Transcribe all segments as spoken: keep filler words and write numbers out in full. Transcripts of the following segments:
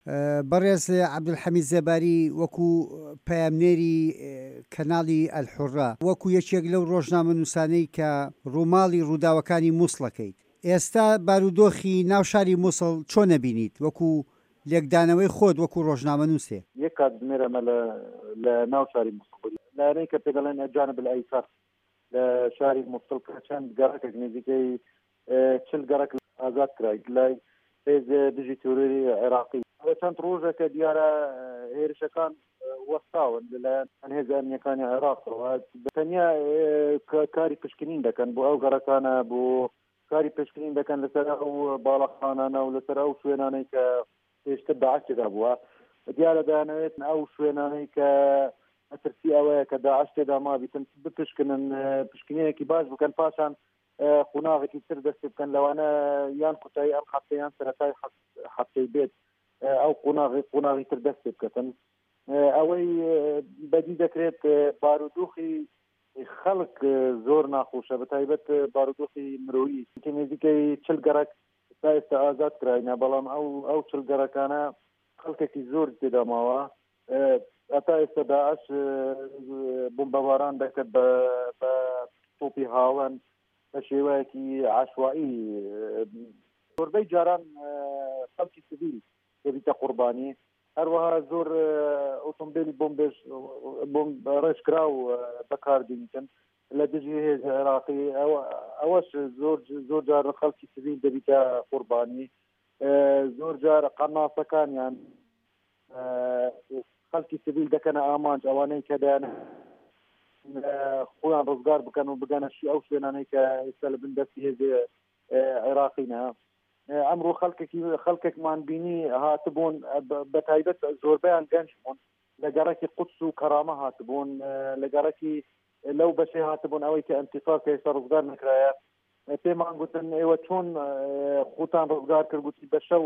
بەڕێز عەبدولحەمید زەباری وەکو پەیامنێری کەناڵی ئەلحورڕا وەکو یەکێک لەو ڕۆژنامە نووسانەی کە ڕووماڵی ڕووداوەکانی مووسڵەکەیت، ئێستا بارودۆخی ناو شاری مووسڵ چۆنە بینیت وەکو لێکدانەوەی خۆت وەکو ڕۆژنامە نووسێ؟ یەک کات بنێرەمە لە ناو شاری مووسڵ لارەی کە پێ دەڵێن جانب الئەیسەر لە شاری مووسڵ کە چەند گەڕەکێک نزیکەی چل گەڕەک ئازاد کرا لای هێز دژی تۆرەری عێراقی. چەند ڕۆژێکە دیارە هێرشەکان وەستاون لەلایەن هێز ئەمنیەکانی عێراقەوە بەتەنیا کاری پشکنین دەکەن بۆ ئەو گەڕەکانە، بۆ کاری پشکنین دەکەن لەسەر ئەو باڵەخانانە و لەسەر ئەو شوێنانەی کە پێشتر داعش تێدا بووە. دیارە دەیانەوێت ئەو شوێنانەی کە ئەترسی ئەوەیە کە داعش تێدا مابیتن بپشکنن، پشکنینێکی باش بکەن، پاشان قوناغێکی تر دەست بکەن لەوانە یان قوتایی ئەم هەفتەیان سەرەتای هەفتەی بێت ئەو قوناغی قوناغی تر دەست بکەن. ئەوەی بەدی دەکرێت بارودۆخی خەڵک زۆر ناخۆشە، بەتایبەت بارودۆخی مرۆیی کە نزیکەی چل گەڕەک تا ئێستا ئازاد کرایە، بەڵام ئەو ئەو چل گەڕەکانە خەڵکێکی زۆر تێدا ماوە. هەتا ئێستا داعش بۆمبەباران دەکرد بە تۆپی هاوەن بە شێوەیەکی عاشوایی. زۆربەی جاران خەڵکی سیڤیل دەبیتە قوربانی، هەروەها زۆر ئۆتۆمبیلی بۆمبێژ ڕێژکرا و بەکاردێنیتن لە دژی هێز عێراقی. ئەوەش زۆر زۆر جار خەڵکی سیڤیل دەبیتە قوربانی. زۆر جار قەناسەکانیان خەڵکی سیڤیل دەکەنە ئامانج، ئەوانەی کە دەیان خۆیان ڕزگار بکەن و بگەنە ئەو شوێنانەی کە ئێستا لە بن دەستی هێز عێراقینە. ئەمڕۆ خەڵکێکی خەڵکێکمان بینی هاتبوون، بەتایبەت زۆربیان گەنج بوون، لە گەڕەکی قودس و کەرامە هاتبوون، لە گەڕەکی لەو بەشەی هاتبوون ئەوەی کە ئەنتیفا کە ئێستا ڕزگار نەکرایە. پێمان گوتن ئێوە چۆن خۆتان ڕزگار کرد؟ گوتی بە شەو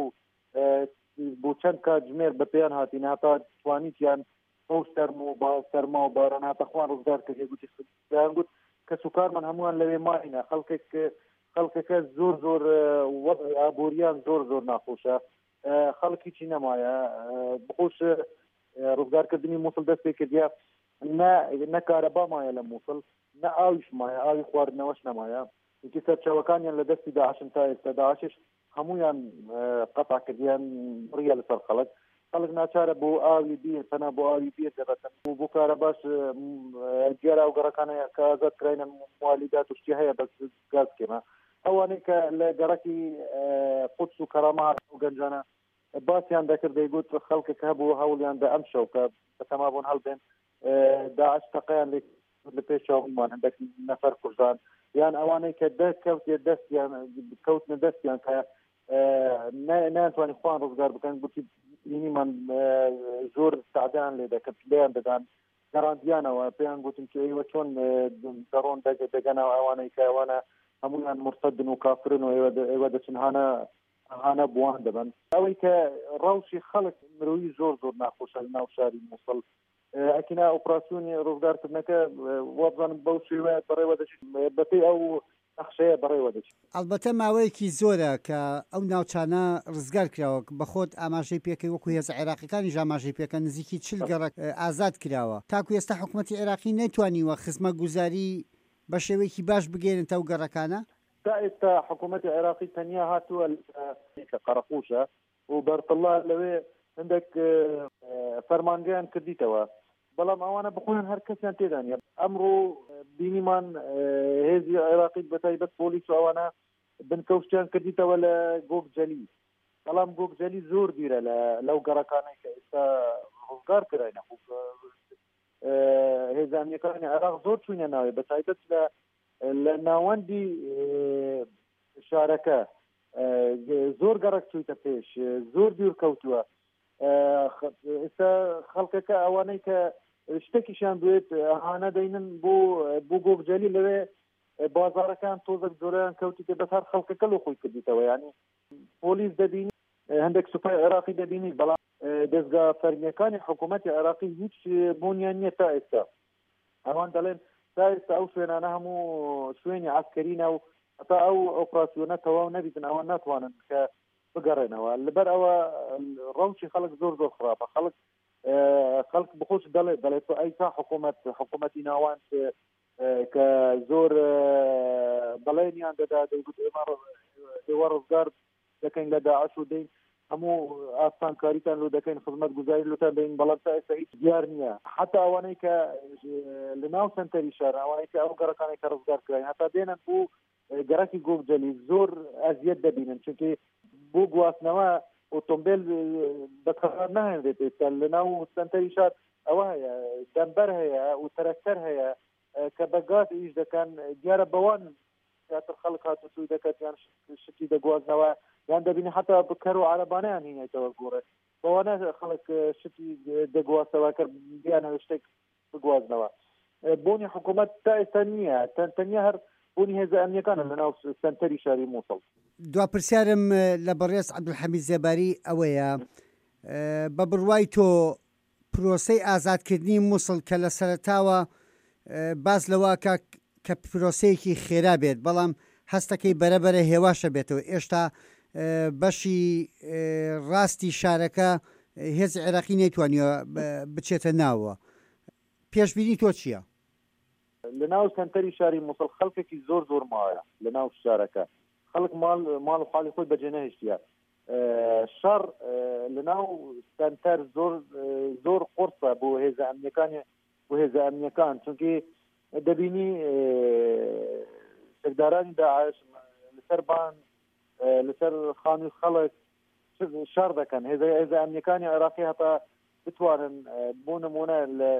بۆ چەند کاتژمێر بە پێیان هاتین هەتا توانیتیان ئەو سەرما و با سەرما و باران هاتە خوان ڕزگار کرد. گوتی دەیان گوت کەس و کارمان هەمووان لەوێ ماینە، خەڵکێک خەڵکەکە زۆر زۆر ئابووریان زۆر زۆر ناخۆشە، خەڵکیی نەمایە بخۆش ڕزگارکردنی مووسڵ دەست پێ کردیا، نە کارەبا مایە لە مووسڵ، نە ئاویش مایە، ئاوی خواردنەوەش نەمایە. اینکە سەرچاوەکانیان لە دەستی داعشن تا ئێستا، داعشش هەموویان قەتع کردیان ڕیە لەسەر خەڵک. خەڵک ناچارە بۆ ئاوی بیر تەنها بۆ ئاوی بیر دەبەتن و بۆ کارە باش دیارە ئەو گەڕەکانەیە کە ئازاد کراینە موالیدات و شتی هەیە بەس گاز کێمە. ئەوانەی کە لە گەڕەکی قودس و کەرامات و گەنجانە باسییان دەکرد، دەیگوت خەڵکێک هەبوو هەوڵیان بە ئەم شەو کە بەتەما بوون هەڵبێن داعش تەقەیان لە پێشەوەمان هەندێک نەفەر کوژدان، یان ئەوانەی کە دەکەوتێ دەستیان کەوتنە دەستیان کە ناتوانانی خوان ڕزگار بکەن. گوتی بینیمان زۆر سەعدیان لێ دەکرد، لێیان دەدان گەڕاندیانەوە، پێیان گوتم کە ئێوە چۆن دەڕۆن دەگەنەوە ئەوانەی کە ئەوانە هەمویان مرتدن و کافرن و ئێوە دەچن هانە هانە بوان دەبن. ئەوەی کە ڕەوشی خەڵک مرۆیی زۆر زۆر ناخۆشە لە ناو شاری مووسڵ. ئەکینا ئۆپراسیۆنی ڕزگارکردنەکە وابزانم بەو شێوەیە بەڕێوە دەچێت، بەپێی ئەو نەخشەیە بەڕێوە دەچێت. ئەلبەتە ماوەیەکی زۆرە کە ئەو ناوچانە ڕزگار کراوە، بەخۆت ئاماژەی پێکەی وەکو هێز عێراقیەکانیش ئاماژەی پێکەن نزیکی چل گەڕەک ئازاد کراوە. تاکو ئێستا حکوومەتی عێراقی نەیتوانیوە خزمەتگوزاری بە شێوەیەکی باش بگێنێتە ئەو گەڕەکانە. تا ئێستا حکوومەتی عێراقی تەنیا هاتووە کە قەرەقوشە و بەرتڵا لەوێ هەندێک فەرمانگەیان کردیتەوە، بەڵام ئەوانە بخۆیان هەر کەسیان تێدانە. ئەمڕۆ بینیمان هێزی عێراقی بەتایبەت پۆلیس و ئەوانە بنکەوشتیان کردیتەوە لە گۆگجەلی، بەڵام گۆگجەلی زۆر دیرە لەو گەڕەکانەی کە ئێستا ڕزگار کراینە. هێزانیەکانی عێراق زۆر چوونە ناوێ، بەتایبەت لە لە ناوەندی شارەکە زۆر گەڕک چوویتە پێش، زۆر دوور کەوتووە. ئێستا خەڵکەکە ئەوانەی کە شتێکیشان دوێت هانە دەینن بۆ بۆ گۆگجەلی لەوێ بازارەکان تۆزێک زۆریان کەوتیتە بەس هەر خەڵکەکە لە خۆی کردیتەوە. یعنی پۆلیس دەبینی، هەندێک سوپای عێراقی دەبینی، بەڵام دەستگا فەرمیەکانی حکوومەتی عێراقی هیچ بۆنیان نییە تا ئێستا. ئەوان دەڵێن تا ئێستا ئەو شوێنانە هەموو شوێنی عسکەرینە و هەتا ئەو ئۆپراسیۆنە تەواو نەبیتن، ئەوان ناتوانن کە بگەڕێنەوە لەبەر ئەوە ڕەوشی خەڵک زۆر زۆر خراپە خەڵک خەڵک بخۆش دەڵێ دەڵێت تۆ ئەی تا حکوومەت حکوومەتی ناوان کە زۆر بەڵێنیان دەدا دەیگوت ئێوە ڕزگار دەکەین لە داعش و دەین هەموو ئاسانکاریتان لۆ دەکەین خزمەت گوزاری لۆتان دەین بەڵام تا ئێستا هیچ دیار نییە حتا ئەوانەی کە لە ناو سنتەری شار ئەوانەی کە ئەو گەڕەکانی کە ڕزگار کراین هەتا دێنن بوو گەڕەکی گۆگجەلی زۆر ئەزیەت دەبینن چونکە بۆ گواستنەوە ئۆتۆمبیل بەکار نهێنرێت ئێستا لە ناو سنتەری شار ئەوە هەیە دەمبەر هەیە و تەرەکتەر هەیە کە بە گاز ئیش دەکەن دیارە بەوان زیاتر خەڵک هاتو سوی دەکات یان شتی دەگوازنەوە یان دەبینی حتا بکەر و عەرەبانەیان هینێتەوە گۆڕێ بەوانە خەڵک شتی دەگوازەوە کە بیانەوە شتێک بگوازنەوە بۆنی حکوومەت تا ئێستا نییە تەنیا هەر بۆنی هێزە ئەمنیەکانە لە ناو سنتەری شاری مووسڵ. دوا پرسیارم لە بەڕێز عەبدولحەمید زێباری ئەوەیە بە بڕوای تۆ پرۆسەی ئازادکردنی مووسڵ کە لە سەرەتاوە باز لەوە کە پرۆسەیەکی خێرا بێت بەڵام هەستەکەی بەرەبەرە هێواشە بێتەوە ئێشتا بەشی ڕاستی شارەکە هێزی عێراقی نەیتوانیوە بچێتە ناوە پێشبینی تۆ چییە؟ لە ناو سنتەری شاری مووسڵ خەڵکێکی زۆر زۆر ماوەیە لە ناو شارەکە خەڵک ماڵ ماڵ و خاڵی خۆی بەجێ نەهێشتیە شەڕ لە ناو سنتەر زۆر زۆر قورسە بۆ هێزە ئەمنیەکانی بۆ هێزە ئەمنیەکان چونکە دەبینی سەردارانی داعش لەسەر بان لەسەر خانی خەڵک شەڕ دەکەن هێزە ئەمنیەکانی عێراقی هەتا بتوانن بۆ نمونە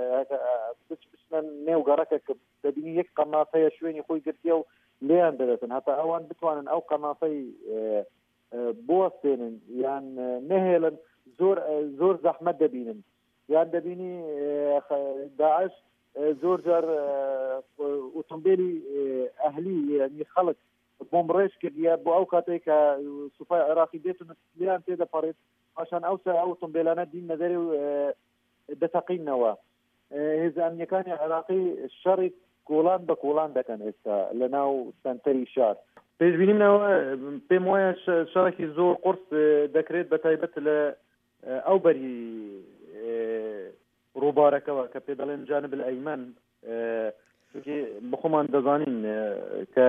بچنە نێو گەڕەکە کە دەبینی یەک قەنافەیە شوێنی خۆی گرتیە و لێیان دەدەتن هەتا ئەوان بتوانن ئەو قەنافەی بوەستێنن یان نەهێڵن زۆر زۆر زەحمەت دەبینن یان دەبینی داعش زۆر جار ئۆتۆمبیلی ئەهلی یعنی خەڵک بۆمبڕێژ کردیە بۆ ئەو کاتێک کە سوپای عێراقی بێتن لیان تێدەپەڕێت پاشان ئەو ئۆتۆمبیلانە دین نەدەرێ و دەتەقینەوە هێزە ئەمنیەکانی عێراقی شەڕی کۆڵان بە کۆڵان دەکەن ئێستا لە ناو سنتەری شار پێشبینیمەوە پێم وایە شەڕێکی زۆر قورس دەکرێت بە تایبەت لە ئەو بەری ڕووبارەکەەوە کە پێ دەڵێن جانب الئەیمەن بخۆمان دەزانین کە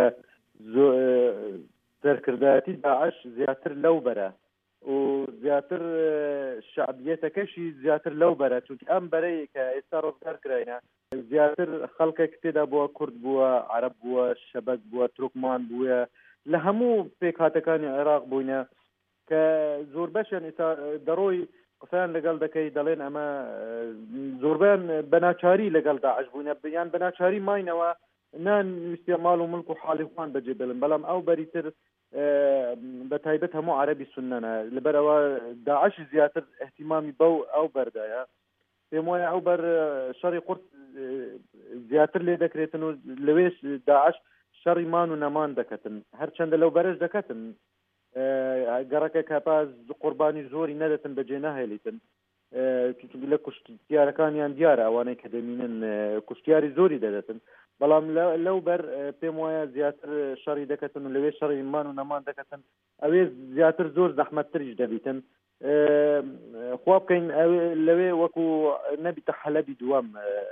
سەرکردایەتی داعش زیاتر لەو بەرە و زیاتر شعبیەتەکەشی زیاتر لەو بەرە چونکە ئەم بەرەی کە ئێستا ڕزگار کراینە زیاتر خەڵکێک تێدا بووە کورد بووە عەرەب بووە شەبەک بووە تورکمان بووە لە هەموو پێکهاتەکانی عێراق بووینە کە زۆر بەشیان ئێستا دەڕۆی قسەیان لەگەڵ دەکەی دەڵێن ئەمە زۆربیان بەناچاری لەگەڵ داعش بووینە یان بەناچاری ماینەوە نانویستیە ماڵ و ملک و حاڵی خۆیان بەجێ بڵن بەڵام ئەو بەریتر بە تایبەت هەموو عەرەبی سوننەنە لەبەرەوە داعش زیاتر احتیمامی بەو ئەو بەردایە پێم وایە ئەو بەر شەڕی قورس زیاتر لێ دەکرێتن و لەوێش داعش شەڕی مان و نەمان دەکەتن هەرچەندە لەو بەرەش دەکەتن گەڕەکە کاپاز قوربانی زۆری نەدەتن بەجێ نەهێلیتن لە کوشتیارەکانیان دیارە ئەوانەی کە دەمینن کوشتیاری زۆری دەدەتن بەڵام لەو بەر پێم وایە زیاتر شەڕی دەکەتن و لەوێ شەڕی مان و نەمان دەکەتن ئەوێ زیاتر زۆر زەحمەتتریش دەبیتن خوا بکەین لەوێ وەکو نەبیتە حەلەبی دووەم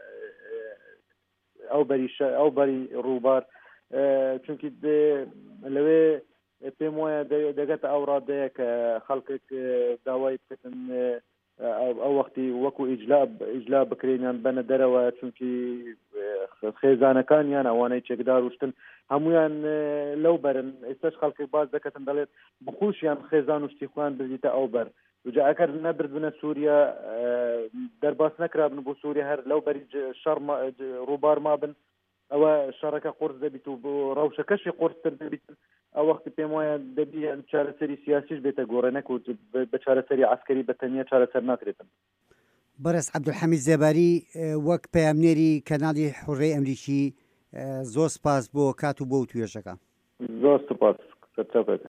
ئەو بەری ئەو بەری ڕووبار چونکی لەوێ پێم وایە دەگەتە ئەو ڕادەیە کە خەڵکێک داوای بکەن ئەو وەختی وەکو ئیجلا بکرێنیان بەنە دەرەوە چونکی خێزانەکانیان ئەوانەی چێکدار وشتن هەمویان لەو بەرن ئێستاش خەڵکی باز دەکەتن دەڵێت بخوشیان خێزان وشتی خۆیان بردیتە ئەو بەر جا ئەگەر نەبردبنە سووریا دەرباس نەکرابن بۆ سووریا هەر لەو بەری شەڕ ڕووبار مابن ئەوە شەڕەکە قورس دەبیت و بۆ ڕەوشەکەشی قورستر دەبیت ئەو وەختی پێم وایە دەبی چارەسەری سیاسیش بێتە گۆڕێنەک و بە چارەسەری عەسکەری بەتەنیا چارەسەر ناکرێتن. بەرز عەبدولحەمید زێباری وەک پەیامنێری کەناڵی حوڕەی ئەمریکی زۆر سپاس بۆ کات و بۆ توێژەکە. زۆر سپاس.